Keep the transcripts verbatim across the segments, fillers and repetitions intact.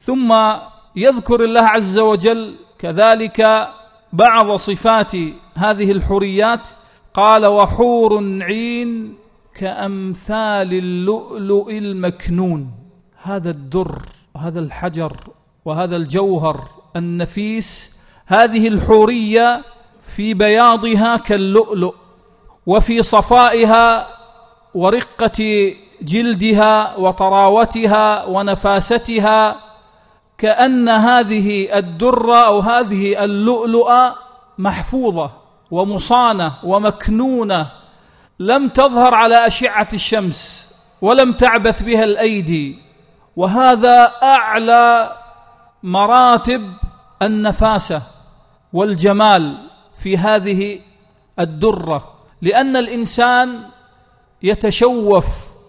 ثم يذكر الله عز وجل كذلك بعض صفات هذه الحوريات، قال: وحور عين كأمثال اللؤلؤ المكنون. هذا الدر وهذا الحجر وهذا الجوهر النفيس، هذه الحورية في بياضها كاللؤلؤ، وفي صفائها ورقة جلدها وطراوتها ونفاستها، كأن هذه الدرة أو هذه اللؤلؤة محفوظة ومصانة ومكنونة، لم تظهر على أشعة الشمس ولم تعبث بها الأيدي. وهذا أعلى مراتب النفاسة والجمال في هذه الدرة، لأن الإنسان يتشوف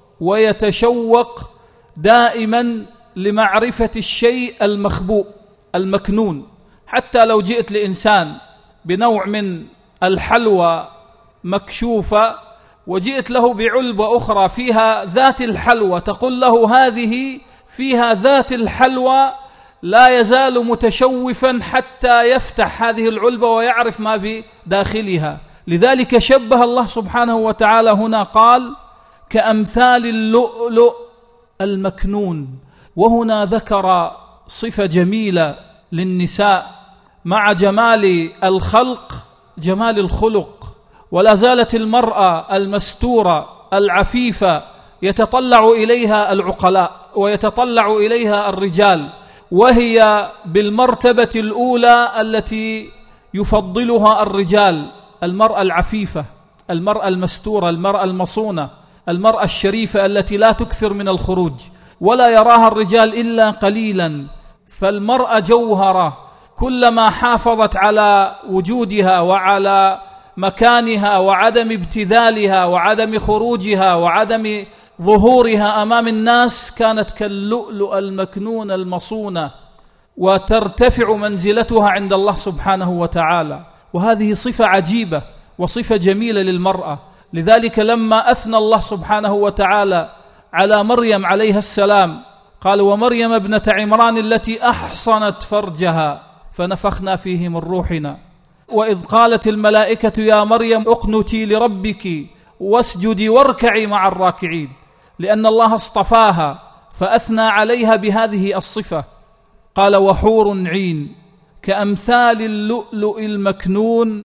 ويتشوق دائما لمعرفة الشيء المخبوء المكنون. حتى لو جئت لإنسان بنوع من الحلوى مكشوفة وجئت له بعلبة أخرى فيها ذات الحلوى، تقول له هذه فيها ذات الحلوى، لا يزال متشوفا حتى يفتح هذه العلبة ويعرف ما بداخلها. لذلك شبه الله سبحانه وتعالى هنا، قال: كأمثال اللؤلؤ المكنون. وهنا ذكر صفة جميلة للنساء مع جمال الخلق جمال الخلق. ولا زالت المرأة المستورة العفيفة يتطلع إليها العقلاء ويتطلع إليها الرجال، وهي بالمرتبة الأولى التي يفضلها الرجال، المرأة العفيفة، المرأة المستورة، المرأة المصونة، المرأة الشريفة التي لا تكثر من الخروج ولا يراها الرجال إلا قليلا. فالمرأة جوهرة، كلما حافظت على وجودها وعلى مكانها وعدم ابتذالها وعدم خروجها وعدم ظهورها أمام الناس، كانت كاللؤلؤ المكنون المصونة، وترتفع منزلتها عند الله سبحانه وتعالى. وهذه صفة عجيبة وصفة جميلة للمرأة. لذلك لما أثنى الله سبحانه وتعالى على مريم عليها السلام قال: ومريم ابنة عمران التي أحصنت فرجها فنفخنا فيه من روحنا. وإذ قالت الملائكة يا مريم اقنتي لربك واسجدي واركعي مع الراكعين، لأن الله اصطفاها فأثنى عليها بهذه الصفة. قال: وحور عين كأمثال اللؤلؤ المكنون